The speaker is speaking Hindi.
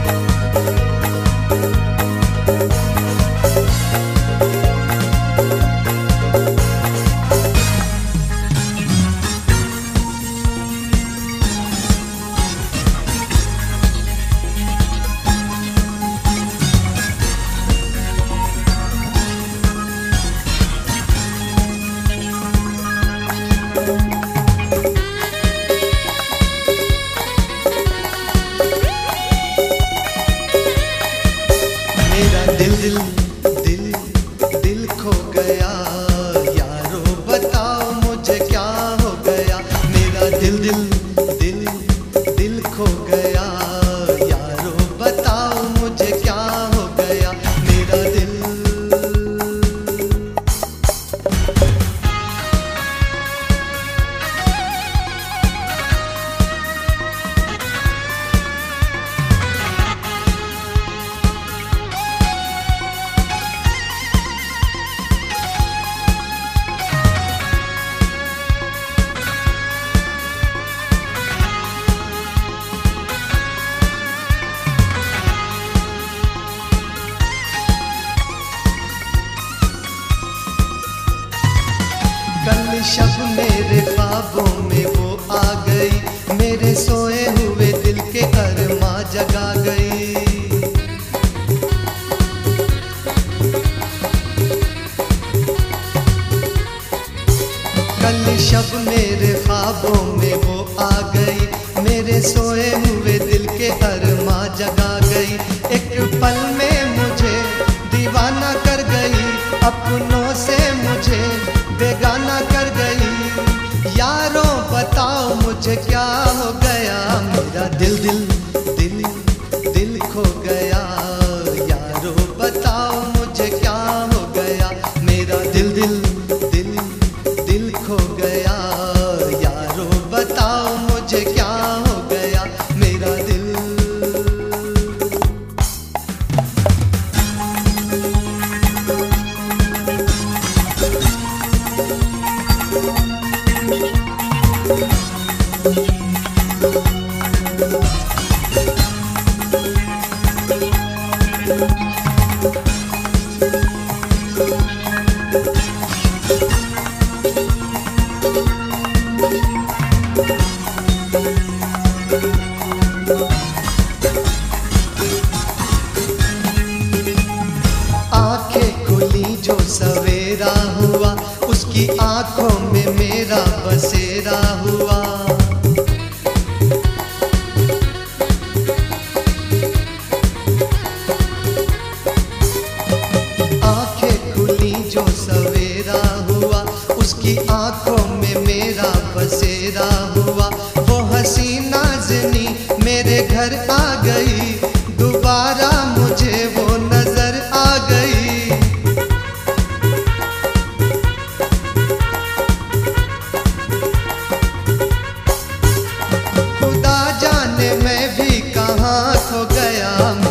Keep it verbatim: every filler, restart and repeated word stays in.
दिल दिल दिल दिल खो गया, यारो बताओ मुझे क्या हो गया। मेरा दिल दिल दिल दिल खो गया, यारो बताओ मुझे क्या हो गया। मेरा दिल कल शब मेरे ख्वाबों में वो आ गई, मेरे सोए हुए दिल के अरमां जगा गई। कल शब मेरे ख्वाबों में वो आ गई, मेरे सोए हुए दिल के अरमां जगा गई। एक पल में मुझे दीवाना कर गई, अपनों से मुझे बेगाना कर गई। यारों बताओ मुझे क्या हो गया। मेरा दिल दिल दिल दिल खो गया, यारों बताओ मुझे क्या हो गया। मेरा दिल दिल दिल दिल खो गया, यारों बताओ मुझे क्या हो गया। मेरा दिल आंखें खुली जो सवेरा हुआ, उसकी आंखों में मेरा बसेरा हुआ। आंखें खुली जो सवेरा हुआ, उसकी आंखों में मेरा बसेरा हुआ। वो हसी नाज़नी मेरे घर आ गई, दोबारा मुझे वो नजर आ गई। खुदा जाने मैं भी कहाँ खो गया।